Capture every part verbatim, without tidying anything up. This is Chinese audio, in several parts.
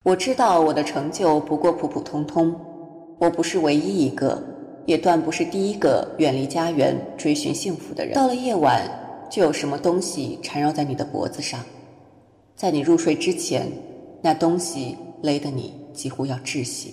我知道我的成就不过普普通通，我不是唯一一个，也断不是第一个远离家园追寻幸福的人。到了夜晚，就有什么东西缠绕在你的脖子上，在你入睡之前，那东西勒得你几乎要窒息。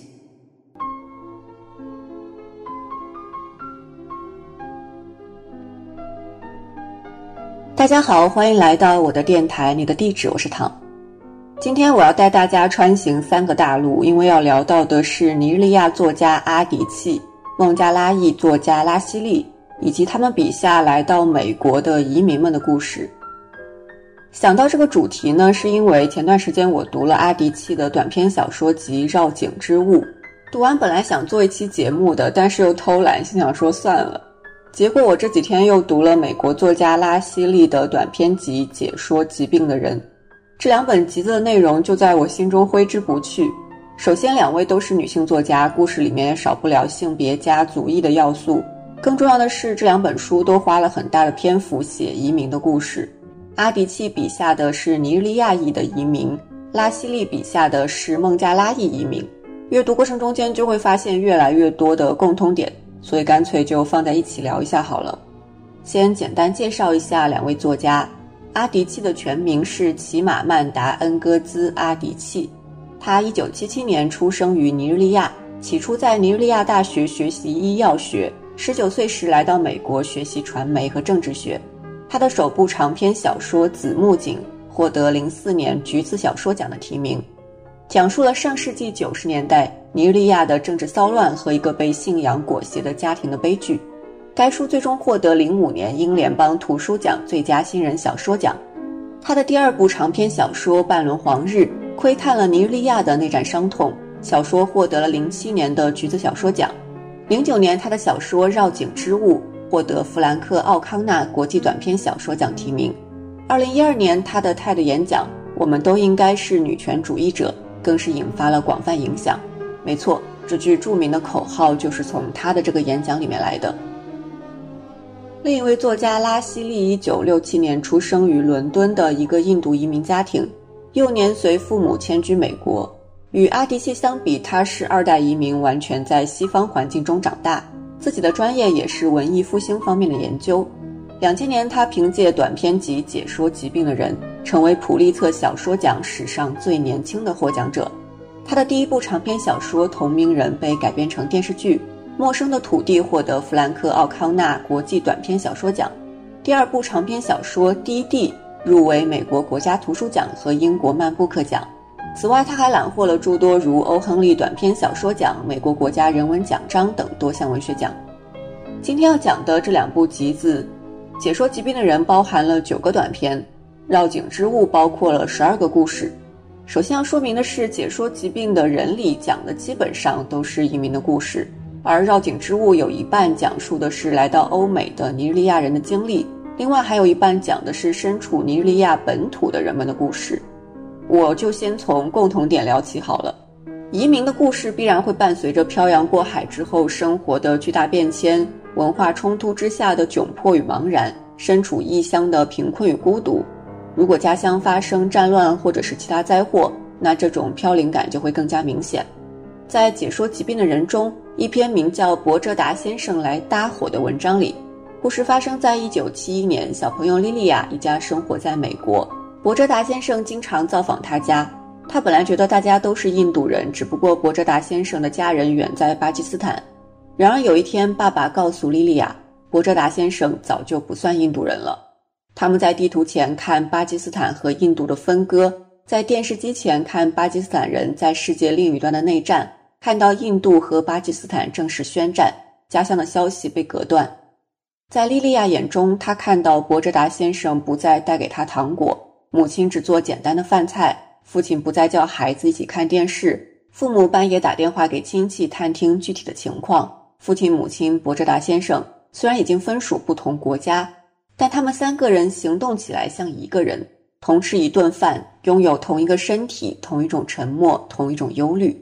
大家好，欢迎来到我的电台，你的地址我是唐。今天我要带大家穿行三个大陆，因为要聊到的是尼日利亚作家阿迪契、孟加拉裔作家拉希利，以及他们笔下来到美国的移民们的故事。想到这个主题呢，是因为前段时间我读了阿迪契的短篇小说集《绕颈之物》，读完本来想做一期节目的，但是又偷懒，心想说算了。结果我这几天又读了美国作家拉希利的短篇集《解说疾病的人》，这两本集子的内容就在我心中挥之不去。首先两位都是女性作家，故事里面也少不了性别加族裔的要素，更重要的是这两本书都花了很大的篇幅写移民的故事。阿迪契笔下的是尼日利亚裔的移民，拉希利笔下的是孟加拉裔移民。阅读过程中间就会发现越来越多的共通点，所以干脆就放在一起聊一下好了。先简单介绍一下两位作家。阿迪契的全名是齐马曼达恩戈兹阿迪契，他一九七七年出生于尼日利亚，起初在尼日利亚大学学习医药学，十九岁时来到美国学习传媒和政治学。他的首部长篇小说《紫木槿》获得零四年橘子小说奖的提名，讲述了上世纪九十年代尼日利亚的政治骚乱和一个被信仰裹挟的家庭的悲剧。该书最终获得零五年英联邦图书奖最佳新人小说奖。他的第二部长篇小说《半轮黄日》窥探了尼日利亚的内战伤痛，小说获得了零七年的橘子小说奖。零九年他的小说《绕颈之物》获得弗兰克·奥康纳国际短篇小说奖提名。二零一二年他的 T E D 演讲《我们都应该是女权主义者》更是引发了广泛影响。没错，这句著名的口号就是从他的这个演讲里面来的。另一位作家拉希利一九六七年出生于伦敦的一个印度移民家庭，幼年随父母迁居美国。与阿迪契相比，他是二代移民，完全在西方环境中长大，自己的专业也是文艺复兴方面的研究。两千年他凭借短篇集《解说疾病的人》成为普利策小说奖史上最年轻的获奖者。他的第一部长篇小说《同名人》被改编成电视剧，陌生的土地获得弗兰克·奥康纳国际短篇小说奖。第二部长篇小说《低地》入围美国国家图书奖和英国曼布克奖。此外他还揽获了诸多如欧亨利短篇小说奖、美国国家人文奖章等多项文学奖。今天要讲的这两部集子《解说疾病的人》包含了九个短篇，《绕颈之物》包括了十二个故事。首先要说明的是，《解说疾病的人》里讲的基本上都是移民的故事，而《绕颈之物》有一半讲述的是来到欧美的尼日利亚人的经历，另外还有一半讲的是身处尼日利亚本土的人们的故事。我就先从共同点聊起好了。移民的故事必然会伴随着漂洋过海之后生活的巨大变迁，文化冲突之下的窘迫与茫然，身处异乡的贫困与孤独。如果家乡发生战乱或者是其他灾祸，那这种飘零感就会更加明显。在解说疾病的人中，一篇名叫伯哲达先生来搭伙的文章里，故事发生在一九七一年，小朋友莉莉亚一家生活在美国。伯哲达先生经常造访他家，他本来觉得大家都是印度人，只不过伯哲达先生的家人远在巴基斯坦。然而有一天，爸爸告诉莉莉亚，伯哲达先生早就不算印度人了。他们在地图前看巴基斯坦和印度的分割，在电视机前看巴基斯坦人在世界另一端的内战，看到印度和巴基斯坦正式宣战，家乡的消息被隔断。在莉莉亚眼中，她看到伯哲达先生不再带给她糖果，母亲只做简单的饭菜，父亲不再叫孩子一起看电视，父母半夜打电话给亲戚探听具体的情况。父亲、母亲、伯哲达先生虽然已经分属不同国家，但他们三个人行动起来像一个人，同吃一顿饭，拥有同一个身体，同一种沉默，同一种忧虑。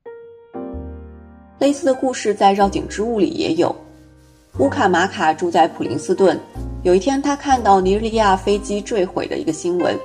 类似的故事在《绕颈之物》里也有。乌卡马卡住在普林斯顿，有一天他看到尼日利亚飞机坠毁的一个新闻，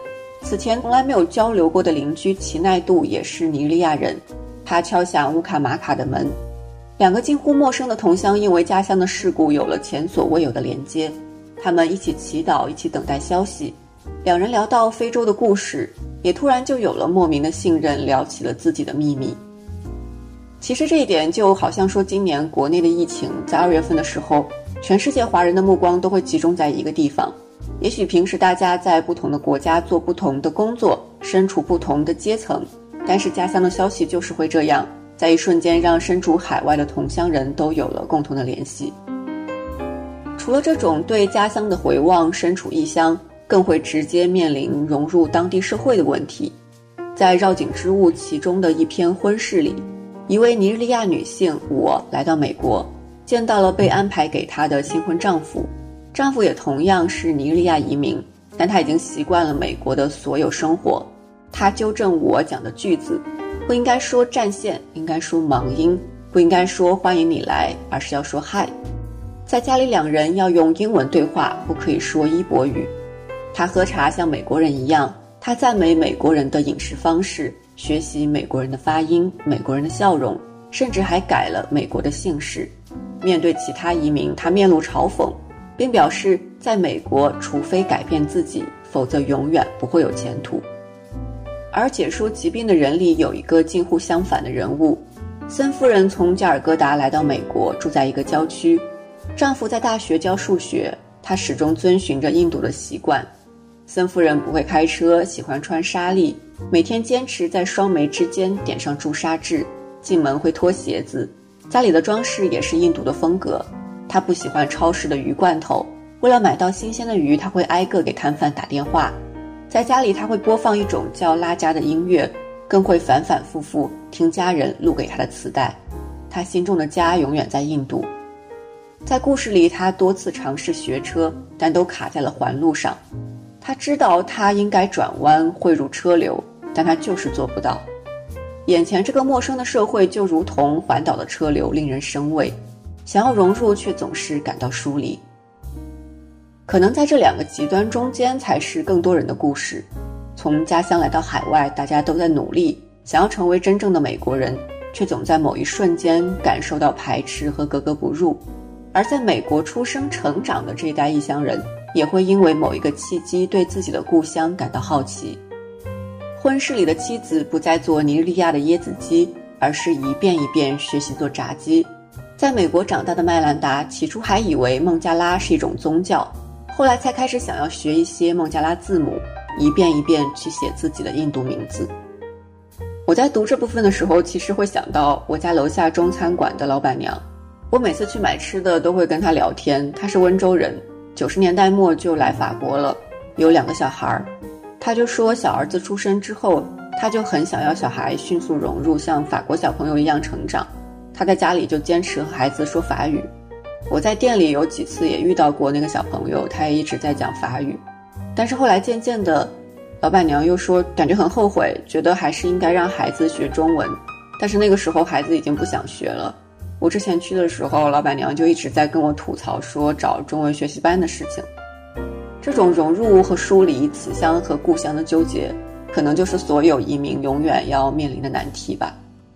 此前从来没有交流过的邻居齐奈杜也是尼日利亚人，他敲响乌卡马卡的门。两个近乎陌生的同乡因为家乡的事故有了前所未有的连接，他们一起祈祷，一起等待消息。两人聊到非洲的故事，也突然就有了莫名的信任，聊起了自己的秘密。其实这一点就好像说今年国内的疫情在二月份的时候，全世界华人的目光都会集中在一个地方。也许平时大家在不同的国家做不同的工作，身处不同的阶层，但是家乡的消息就是会这样，在一瞬间让身处海外的同乡人都有了共同的联系。除了这种对家乡的回望，身处异乡更会直接面临融入当地社会的问题。在绕境之物其中的一篇婚事里，一位尼日利亚女性我来到美国，见到了被安排给她的新婚丈夫，丈夫也同样是尼日利亚移民，但他已经习惯了美国的所有生活。他纠正我讲的句子，不应该说占线，应该说盲音，不应该说欢迎你来，而是要说嗨。在家里两人要用英文对话，不可以说伊博语。他喝茶像美国人一样，他赞美美国人的饮食方式，学习美国人的发音，美国人的笑容，甚至还改了美国的姓氏。面对其他移民，他面露嘲讽，并表示在美国除非改变自己，否则永远不会有前途。而解说疾病的人里有一个近乎相反的人物，森夫人从加尔各答来到美国，住在一个郊区，丈夫在大学教数学，她始终遵循着印度的习惯。森夫人不会开车，喜欢穿纱丽，每天坚持在双眉之间点上朱砂痣，进门会脱鞋子，家里的装饰也是印度的风格。她不喜欢超市的鱼罐头，为了买到新鲜的鱼，她会挨个给摊贩打电话。在家里她会播放一种叫拉加的音乐，更会反反复复听家人录给她的磁带。她心中的家永远在印度。在故事里，她多次尝试学车，但都卡在了环路上。她知道她应该转弯汇入车流，但她就是做不到。眼前这个陌生的社会就如同环岛的车流，令人生畏，想要融入却总是感到疏离。可能在这两个极端中间才是更多人的故事。从家乡来到海外，大家都在努力想要成为真正的美国人，却总在某一瞬间感受到排斥和格格不入。而在美国出生成长的这一代异乡人，也会因为某一个契机对自己的故乡感到好奇。婚事里的妻子不再做尼日利亚的椰子鸡，而是一遍一遍学习做炸鸡。在美国长大的麦兰达起初还以为孟加拉是一种宗教，后来才开始想要学一些孟加拉字母，一遍一遍去写自己的印度名字。我在读这部分的时候，其实会想到我家楼下中餐馆的老板娘。我每次去买吃的都会跟她聊天，她是温州人，九十年代末就来法国了，有两个小孩。她就说小儿子出生之后，她就很想要小孩迅速融入，像法国小朋友一样成长。她在家里就坚持和孩子说法语。我在店里有几次也遇到过那个小朋友，他也一直在讲法语。但是后来渐渐的，老板娘又说感觉很后悔，觉得还是应该让孩子学中文。但是那个时候孩子已经不想学了。我之前去的时候，老板娘就一直在跟我吐槽说找中文学习班的事情。这种融入和疏离，此乡和故乡的纠结，可能就是所有移民永远要面临的难题吧。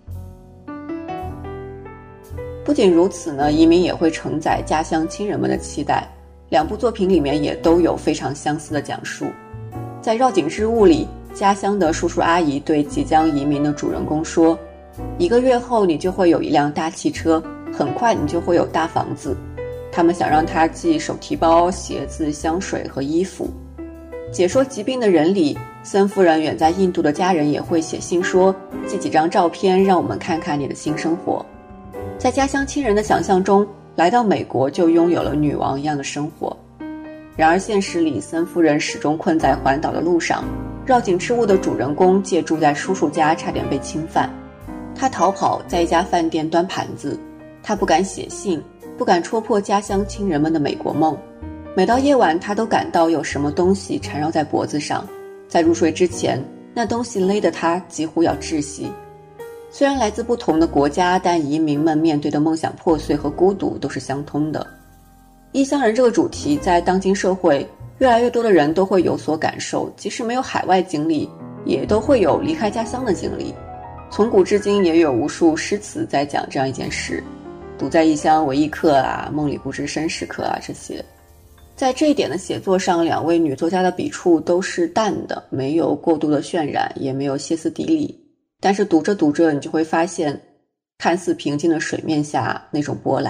不仅如此呢，移民也会承载家乡亲人们的期待。两部作品里面也都有非常相似的讲述。在绕境之物里，家乡的叔叔阿姨对即将移民的主人公说，一个月后你就会有一辆大汽车，很快你就会有大房子。他们想让他寄手提包、鞋子、香水和衣服。解说疾病的人里，森夫人远在印度的家人也会写信说，寄几张照片让我们看看你的新生活。在家乡亲人的想象中，来到美国就拥有了女王一样的生活。然而现实里，森夫人始终困在环岛的路上。绕境之物的主人公借住在叔叔家，差点被侵犯。他逃跑，在一家饭店端盘子。他不敢写信，不敢戳破家乡亲人们的美国梦。每到夜晚，他都感到有什么东西缠绕在脖子上。在入睡之前，那东西勒得他几乎要窒息。虽然来自不同的国家，但移民们面对的梦想破碎和孤独都是相通的。异乡人这个主题在当今社会越来越多的人都会有所感受，即使没有海外经历，也都会有离开家乡的经历。从古至今也有无数诗词在讲这样一件事，独在异乡为异客啊，梦里不知身是客啊，这些。在这一点的写作上，两位女作家的笔触都是淡的，没有过度的渲染，也没有歇斯底里，但是读着读着你就会发现看似平静的水面下那种波澜。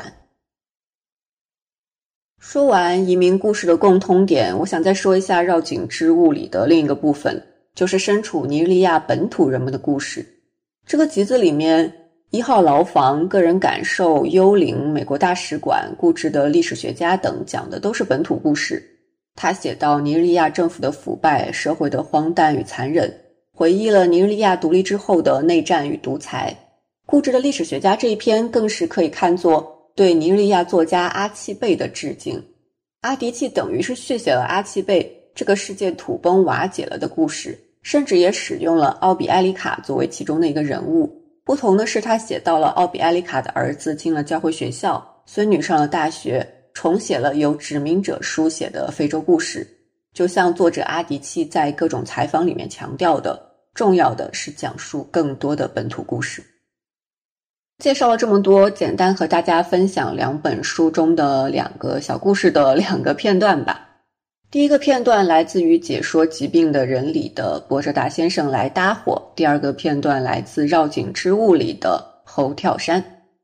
说完移民故事的共通点，我想再说一下绕颈之物里的另一个部分，就是身处尼日利亚本土人们的故事。这个集子里面，一号牢房、个人感受、幽灵、美国大使馆、固执的历史学家等讲的都是本土故事。他写到尼日利亚政府的腐败、社会的荒诞与残忍，回忆了尼日利亚独立之后的内战与独裁。固执的历史学家这一篇更是可以看作对尼日利亚作家阿契贝的致敬。阿迪契等于是续写了阿契贝这个世界土崩瓦解了的故事，甚至也使用了奥比埃里卡作为其中的一个人物。不同的是，他写到了奥比埃里卡的儿子进了教会学校，孙女上了大学，重写了由殖民者书写的非洲故事。就像作者阿迪契在各种采访里面强调的，重要的是讲述更多的本土故事。介绍了这么多，简单和大家分享两本书中的两个小故事的两个片段吧。第一个片段来自于解说疾病的人里的伯哲达先生来搭伙，第二个片段来自绕颈之物里的猴跳山。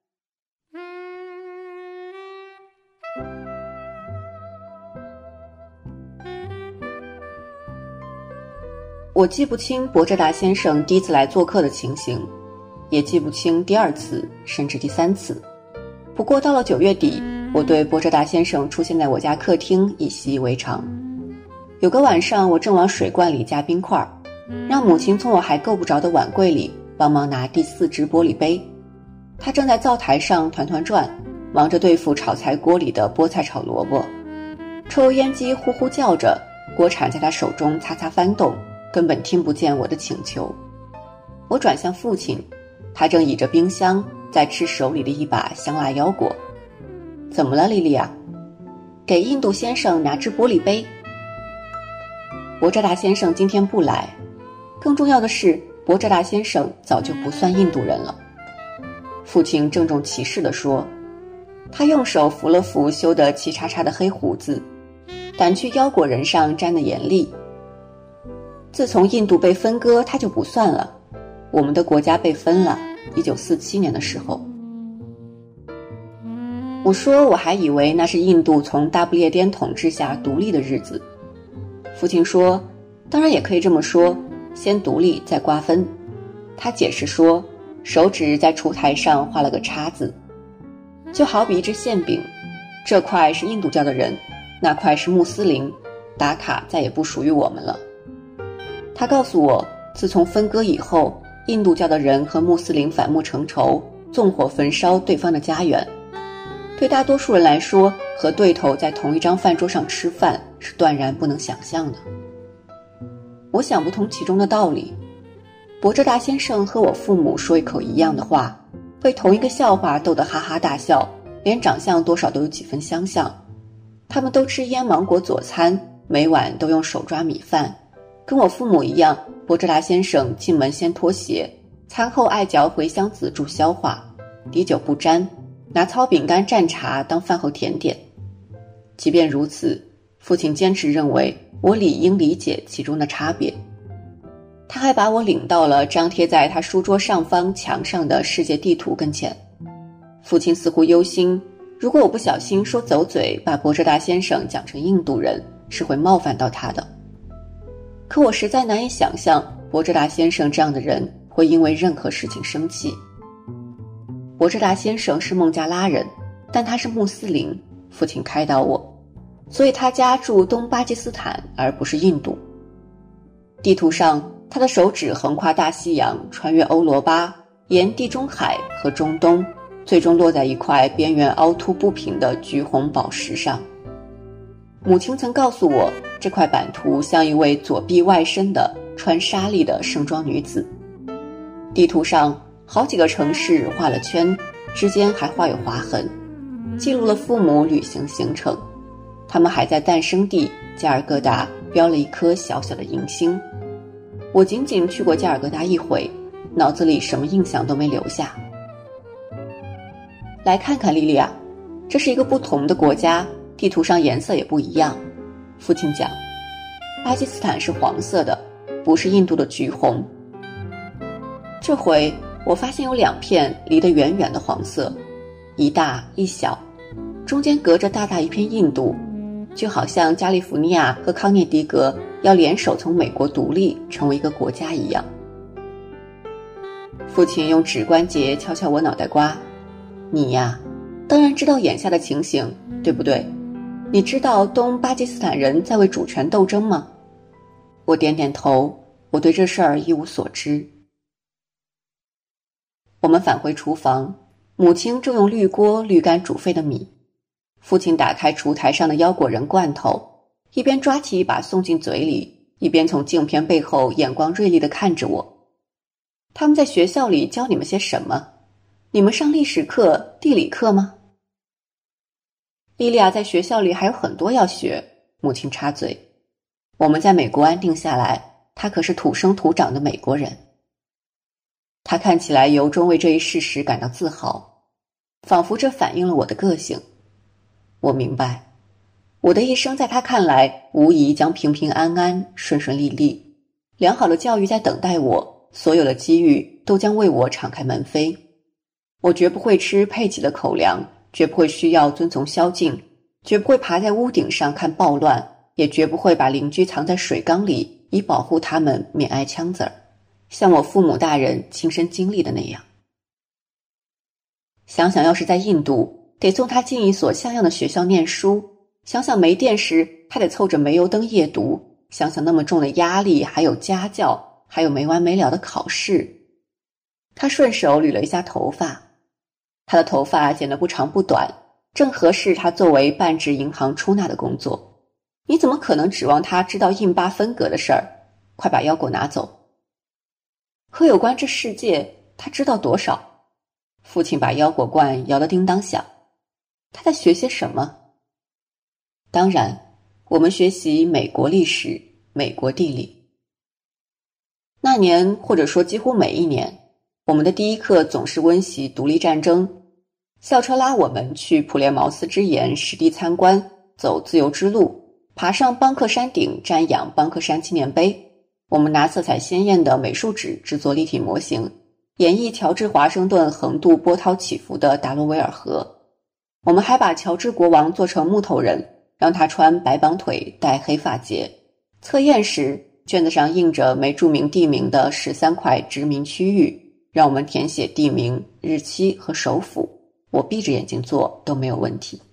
我记不清伯哲达先生第一次来做客的情形，也记不清第二次甚至第三次。不过到了九月底，我对伯哲达先生出现在我家客厅已习以为常。有个晚上，我正往水罐里加冰块，让母亲从我还够不着的碗柜里帮忙拿第四只玻璃杯。她正在灶台上团团转，忙着对付炒菜锅里的菠菜炒萝卜。抽油烟机呼呼叫着，锅铲在她手中擦擦翻动，根本听不见我的请求。我转向父亲，他正倚着冰箱在吃手里的一把香辣腰果。怎么了，莉莉亚？给印度先生拿只玻璃杯。伯哲达先生今天不来，更重要的是，伯哲达先生早就不算印度人了。父亲郑重其事地说，他用手扶了扶修得齐叉叉的黑胡子，掸去腰果仁上沾的盐粒。自从印度被分割，他就不算了。我们的国家被分了，一九四七年的时候。我说我还以为那是印度从大不列颠统治下独立的日子。父亲说，当然也可以这么说，先独立再瓜分。他解释说，手指在烛台上画了个叉子，就好比一只馅饼，这块是印度教的人，那块是穆斯林，打卡再也不属于我们了。他告诉我，自从分割以后，印度教的人和穆斯林反目成仇，纵火焚烧对方的家园。对大多数人来说，和对头在同一张饭桌上吃饭是断然不能想象的。我想不通其中的道理。伯哲达先生和我父母说一口一样的话，被同一个笑话逗得哈哈大笑，连长相多少都有几分相像。他们都吃腌芒果佐餐，每晚都用手抓米饭。跟我父母一样，伯哲达先生进门先脱鞋，餐后爱嚼茴香籽助消化，滴酒不沾，拿糙饼干蘸茶当饭后甜点。即便如此，父亲坚持认为我理应理解其中的差别。他还把我领到了张贴在他书桌上方墙上的世界地图跟前。父亲似乎忧心，如果我不小心说走嘴，把伯哲达先生讲成印度人，是会冒犯到他的。可我实在难以想象伯哲达先生这样的人会因为任何事情生气。伯哲达先生是孟加拉人，但他是穆斯林，父亲开导我，所以他家住东巴基斯坦而不是印度。地图上，他的手指横跨大西洋，穿越欧罗巴，沿地中海和中东，最终落在一块边缘凹凸不平的橘红宝石上。母亲曾告诉我，这块版图像一位左臂外伸的穿纱丽的盛装女子。地图上好几个城市画了圈，之间还画有划痕，记录了父母旅行行程。 他们还在诞生地加尔各答标了一颗小小的银星。我仅仅去过加尔各答一回，脑子里什么印象都没留下。来看看莉莉亚，这是一个不同的国家，地图上颜色也不一样。父亲讲，巴基斯坦是黄色的，不是印度的橘红。这回我发现有两片离得远远的黄色，一大一小，中间隔着大大一片印度，就好像加利福尼亚和康涅狄格要联手从美国独立成为一个国家一样。父亲用指关节敲敲我脑袋瓜，你呀，当然知道眼下的情形，对不对？你知道东巴基斯坦人在为主权斗争吗？我点点头，我对这事儿一无所知。我们返回厨房，母亲正用绿锅滤干煮沸的米。父亲打开厨台上的腰果仁罐头，一边抓起一把送进嘴里，一边从镜片背后眼光锐利地看着我。他们在学校里教你们些什么？你们上历史课、地理课吗？莉莉亚在学校里还有很多要学，母亲插嘴。我们在美国安定下来，她可是土生土长的美国人。她看起来由衷为这一事实感到自豪，仿佛这反映了我的个性。我明白，我的一生在她看来无疑将平平安安、顺顺利利，良好的教育在等待我，所有的机遇都将为我敞开门扉。我绝不会吃配给的口粮，绝不会需要遵从宵禁，绝不会爬在屋顶上看暴乱，也绝不会把邻居藏在水缸里，以保护他们免挨枪子儿，像我父母大人亲身经历的那样。想想要是在印度，得送他进一所像样的学校念书，想想没电时还得凑着煤油灯夜读，想想那么重的压力，还有家教，还有没完没了的考试。他顺手捋了一下头发，他的头发剪得不长不短，正合适他作为半职银行出纳的工作。你怎么可能指望他知道印巴分隔的事儿？快把腰果拿走。可有关这世界，他知道多少？父亲把腰果罐摇得叮当响。他在学些什么？当然，我们学习美国历史、美国地理。那年，或者说几乎每一年，我们的第一课总是温习独立战争。校车拉我们去普列茅斯之岩实地参观，走自由之路，爬上邦克山顶瞻仰邦克山纪念碑。我们拿色彩鲜艳的美术纸制作立体模型，演绎乔治华盛顿横渡波涛起伏的达罗维尔河。我们还把乔治国王做成木头人，让他穿白绑腿戴黑发结。测验时，卷子上印着没注明地名的十三块殖民区域，让我们填写地名、日期和首府。我闭着眼睛做都没有问题。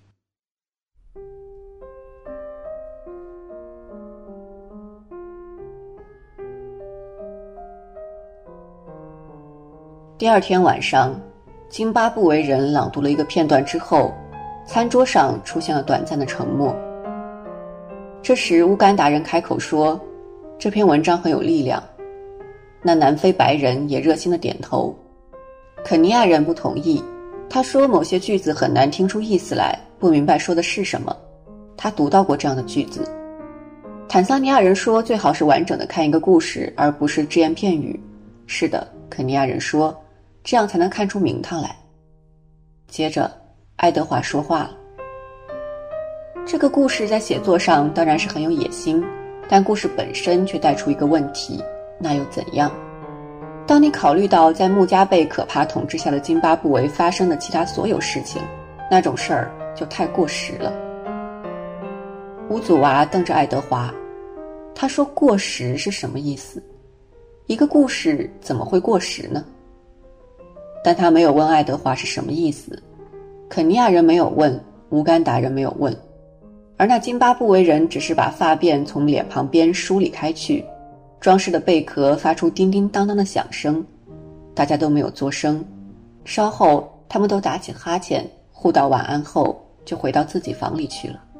第二天晚上，津巴布韦人朗读了一个片段之后，餐桌上出现了短暂的沉默。这时乌干达人开口说，这篇文章很有力量。那南非白人也热心地点头。肯尼亚人不同意，他说某些句子很难听出意思来，不明白说的是什么。他读到过这样的句子。坦桑尼亚人说最好是完整的看一个故事，而不是只言片语。是的，肯尼亚人说，这样才能看出名堂来。接着爱德华说话了。这个故事在写作上当然是很有野心，但故事本身却带出一个问题，那又怎样？当你考虑到在穆加贝可怕统治下的津巴布韦发生的其他所有事情，那种事儿就太过时了。乌祖娃瞪着爱德华，他说过时是什么意思？一个故事怎么会过时呢？但他没有问爱德华是什么意思，肯尼亚人没有问，乌干达人没有问，而那津巴布韦人只是把发辫从脸旁边梳理开去，装饰的贝壳发出叮叮当当的响声，大家都没有作声。稍后他们都打起哈欠，互道晚安后就回到自己房里去了。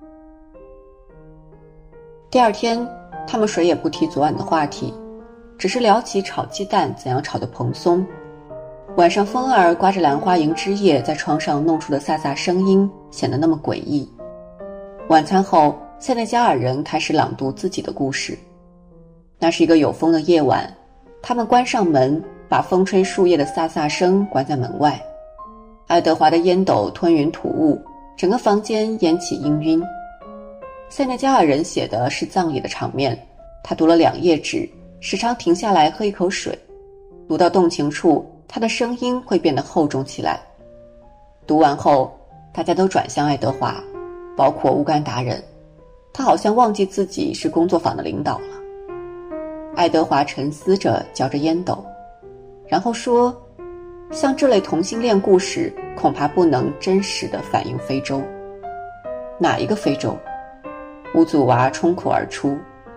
第二天他们谁也不提昨晚的话题，只是聊起炒鸡蛋怎样炒得蓬松。晚上风儿刮着兰花楹枝叶在窗上弄出的飒飒声音显得那么诡异。 晚餐后，塞内加尔人开始朗读自己的故事。那是一个有风的夜晚，他们关上门，把风吹树叶的飒飒声关在门外。爱德华的烟斗吞云吐雾，整个房间烟起氤氲。塞内加尔人写的是葬礼的场面，他读了两页纸，时常停下来喝一口水。读到动情处，他的声音会变得厚重起来。读完后，大家都转向爱德华，包括乌干达人。他好像忘记自己是工作坊的领导了。爱德华沉思着，嚼着烟斗，然后说，像这类同性恋故事恐怕不能真实地反映非洲。哪一个非洲？乌祖娃冲口而出。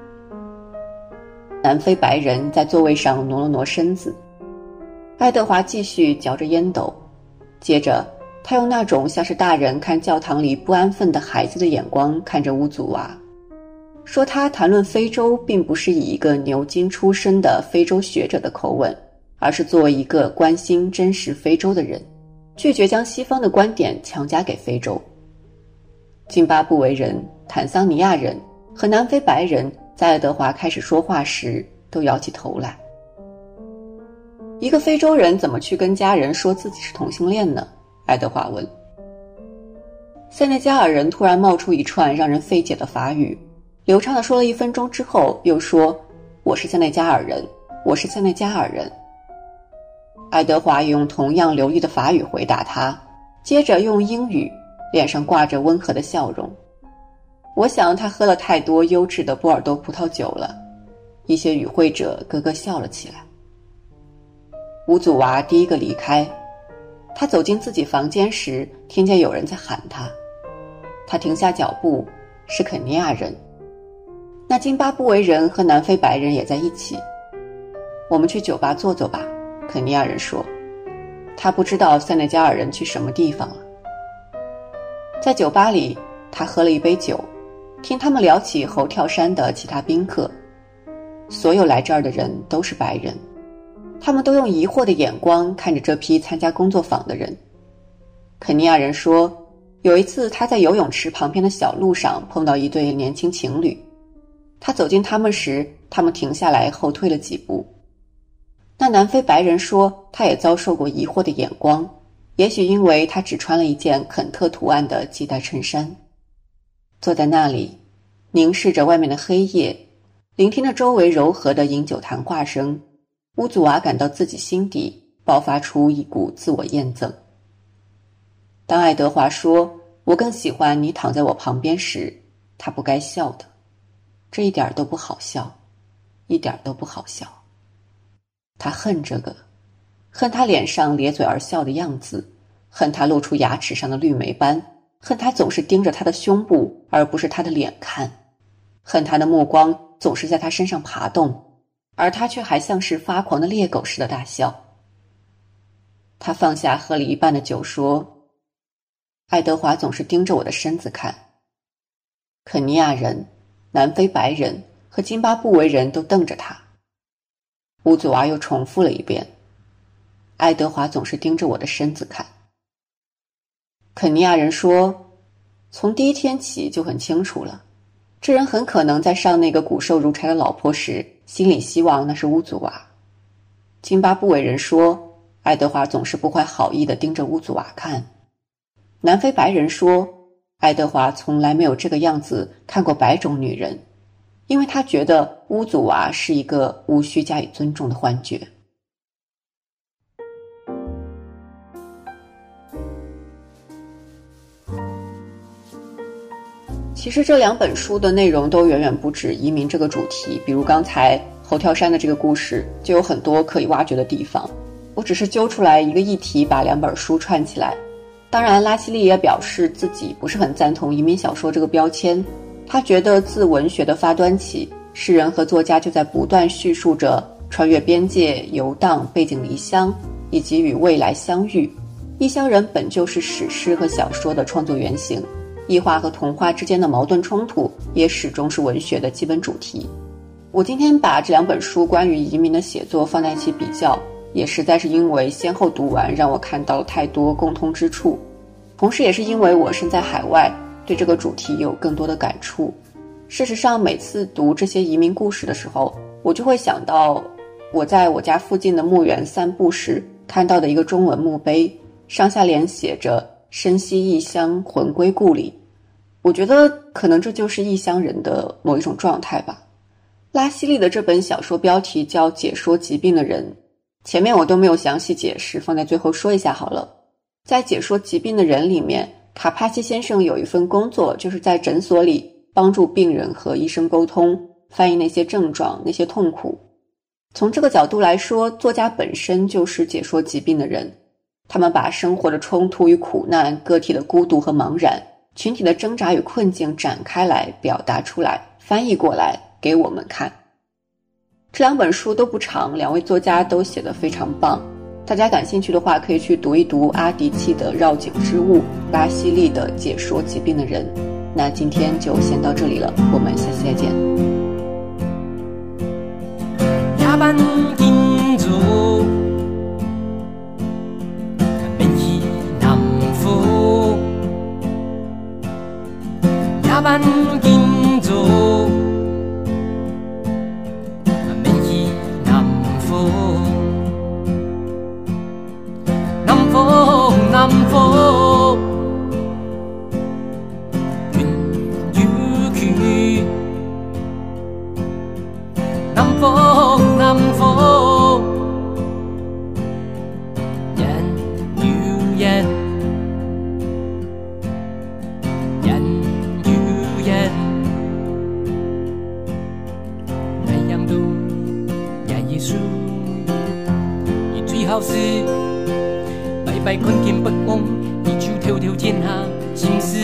南非白人在座位上挪了挪身子。爱德华继续嚼着烟斗，接着他用那种像是大人看教堂里不安分的孩子的眼光看着乌祖娃，说他谈论非洲并不是以一个牛津出身的非洲学者的口吻，而是作为一个关心真实非洲的人，拒绝将西方的观点强加给非洲。津巴布韦人、坦桑尼亚人和南非白人在爱德华开始说话时都摇起头来。一个非洲人怎么去跟家人说自己是同性恋呢？爱德华问。塞内加尔人突然冒出一串让人费解的法语，流畅地说了一分钟之后又说，我是塞内加尔人，我是塞内加尔人。爱德华也用同样流利的法语回答他，接着用英语，脸上挂着温和的笑容。我想他喝了太多优质的波尔多葡萄酒了。一些与会者咯咯笑了起来。乌祖娃第一个离开，他走进自己房间时，听见有人在喊他。他停下脚步，是肯尼亚人。那津巴布韦人和南非白人也在一起。我们去酒吧坐坐吧，肯尼亚人说。他不知道塞内加尔人去什么地方了。在酒吧里，他喝了一杯酒，听他们聊起猴跳山的其他宾客。所有来这儿的人都是白人，他们都用疑惑的眼光看着这批参加工作坊的人。肯尼亚人说，有一次他在游泳池旁边的小路上碰到一对年轻情侣，他走近他们时，他们停下来后退了几步。那南非白人说，他也遭受过疑惑的眼光，也许因为他只穿了一件肯特图案的系带衬衫。坐在那里，凝视着外面的黑夜，聆听着周围柔和的饮酒谈话声，乌祖娃感到自己心底爆发出一股自我验憎。当爱德华说，我更喜欢你躺在我旁边时，他不该笑的。这一点都不好笑，一点都不好笑。他恨这个，恨他脸上咧嘴而笑的样子，恨他露出牙齿上的绿霉斑，恨他总是盯着他的胸部而不是他的脸看，恨他的目光总是在他身上爬动，而他却还像是发狂的猎狗似的大笑。他放下喝了一半的酒说，爱德华总是盯着我的身子看。肯尼亚人、南非白人和津巴布韦人都瞪着他。乌祖娃又重复了一遍，爱德华总是盯着我的身子看。肯尼亚人说，从第一天起就很清楚了，这人很可能在上那个骨瘦如柴的老婆时，心里希望那是乌祖娃。津巴布韦人说，爱德华总是不怀好意地盯着乌祖娃看。南非白人说，爱德华从来没有这个样子看过白种女人，因为他觉得乌祖娃是一个无需加以尊重的幻觉。其实这两本书的内容都远远不止移民这个主题，比如刚才猴跳山的这个故事就有很多可以挖掘的地方。我只是揪出来一个议题，把两本书串起来。当然拉希利也表示自己不是很赞同移民小说这个标签，他觉得自文学的发端起，诗人和作家就在不断叙述着穿越边界、游荡、背井离乡以及与未来相遇。异乡人本就是史诗和小说的创作原型，异化和童话之间的矛盾冲突也始终是文学的基本主题。我今天把这两本书关于移民的写作放在一起比较，也实在是因为先后读完让我看到了太多共通之处，同时也是因为我身在海外， 对这个主题有更多的感触。事实上，每次读这些移民故事的时候，我就会想到我在我家附近的墓园散步时看到的一个中文墓碑，上下联写着身系异乡，魂归故里。我觉得可能这就是异乡人的某一种状态吧。拉希利的这本小说标题叫《解说疾病的人》，前面我都没有详细解释，放在最后说一下好了。在《解说疾病的人》里面，卡帕西先生有一份工作，就是在诊所里帮助病人和医生沟通，翻译那些症状，那些痛苦。从这个角度来说，作家本身就是解说疾病的人，他们把生活的冲突与苦难，个体的孤独和茫然，群体的挣扎与困境展开来，表达出来，翻译过来给我们看。这两本书都不长，两位作家都写得非常棒，大家感兴趣的话可以去读一读阿迪契的《绕颈之物》，拉希利的《解说疾病的人》。那今天就先到这里了，我们下期再见。 夜班建筑免去南府，夜班建筑免去南府，南府南府云游去，南府南府人如人，人如人，太阳都也耶稣，而最後是白白看見北望，依舊跳跳天下心思。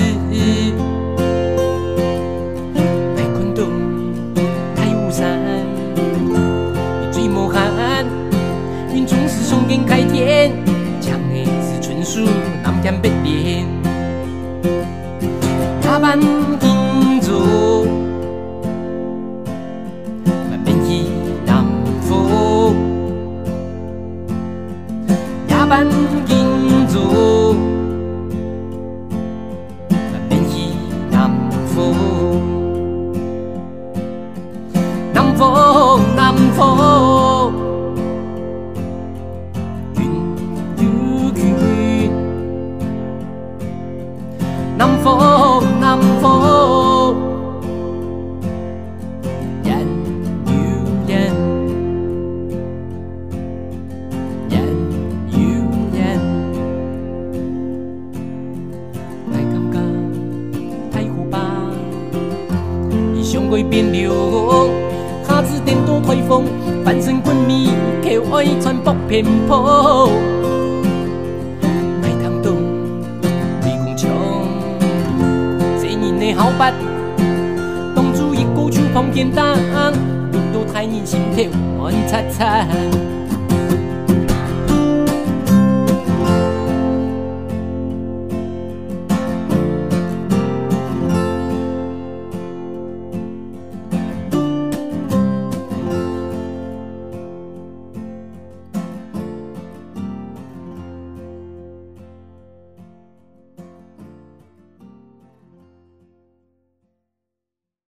白昆東太無山，你最無憾，雲總是松根開天，江的是春樹南天北蓮，夜班建築免去南府，夜班建築免去南府，南府南府雲遊去，南府南府人如人，人如人，太感覺太虎吧，異鄉歸邊流，下次顛倒颱風，翻身滾米，口愛傳播偏頗，賣糖凍對公槍，這人的好八，當主一個手旁邊當，路到太人心頭暗擦擦。